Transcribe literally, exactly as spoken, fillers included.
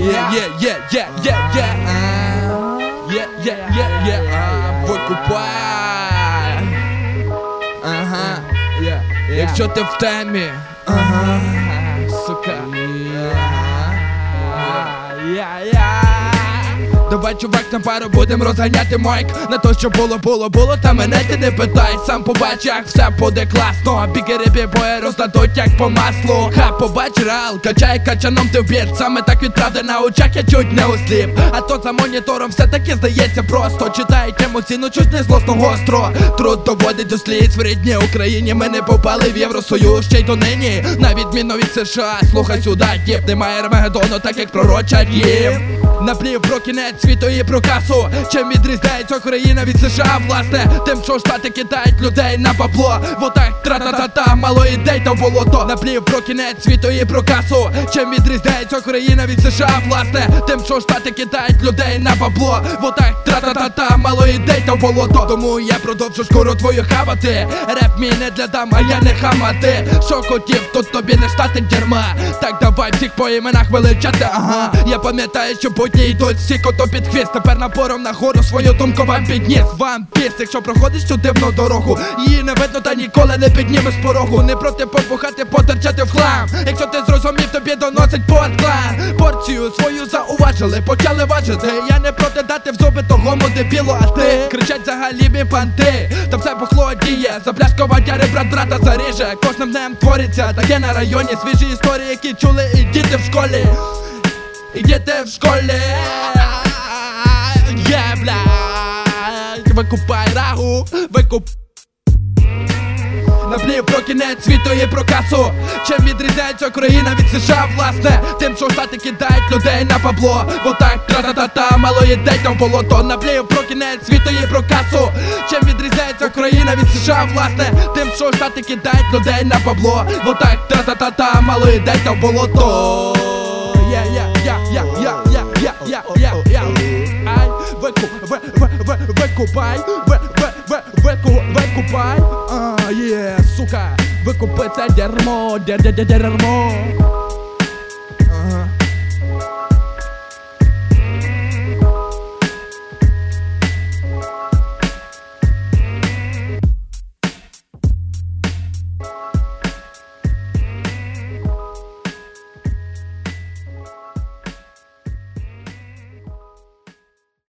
Yeah, yeah, yeah, yeah, yeah, yeah. Yeah, yeah, yeah, yeah. Викупай. Ага. Якщо ти в темі. Ага. Сука. Давай, чувак, на пару будем розганяти майк. На то, що було, було, було, та мене ти не питай. Сам побач, як все буде класно. Бігери бої роздадуть, як по маслу. Ха, побач реал, качай качаном ти вбір. Саме так від правди на очах я чуть не осліп. А то за монітором все таки здається просто. Читають емоційно, чуть не злосно гостро. Труд доводить до сліз в рідній Україні. Ми не попали в Євросоюз, ще й донині. На відміну від США, слухай сюди, тіп. Немає Армагеддону, так як пророчать їм. Наплів про кінець світу і про касу. Чим відрізняється Україна від США, власне? Тим, що штати кидають людей на бабло. Вот так тра-та-та-та, мало ідей та болото. Наплів про кінець світу і про касу. Чим відрізняється Україна від США, власне? Тим, що штати кидають людей на бабло. Вот так тра-та-та-та, мало ідей та болото. Тому я продовжу скоро твою хавати. Реп мій не для дам, а я не хамати. Що хотів, тут тобі не штати дерьма. Так давай всіх по іменах величати, ага. Я пам'ятаю, що будні йдуть всі кото під хвіст. Тепер напором на гору свою думку вам підніс. Вам піс, якщо проходиш цю дивну дорогу, її не видно та ніколи не піднімеш з порогу. Не проти побухати, потерчати в хлам. Якщо ти зрозумів, тобі доносить порт-клан. Порцію свою зауважили, почали важити. Я не проти дати в зуби того дебілу, а ти кричать взагалі мій панти. Та все похлодіє, за пляшку вадяри брат брата заріже. Кожним днем твориться таке на районі. Свіжі історії, які чули і діти в школі. І діти в школі. Є, блядь. Викупай рагу, викуп. Наплів про кінець світу і про касу. Чим відрізняється Україна від США, власне? Тим, що штати кидають людей на бабло. Вот так тра-та-та-та, мало ідей та в болото. Наплів про кінець світу і про касу. Чим відрізняється Україна від США, власне? Тим, що штати кидають людей на бабло. Вот так тра-та-та-та, мало ідей та в болото. Я, я, я, я, я, я, я, я, я, я. Ай, викуп, ви, ви, ви, викупай, ви, ви, ви, вику, викупай. А, є, сука, викупи це дерьмо, дер, дер, дерьмо.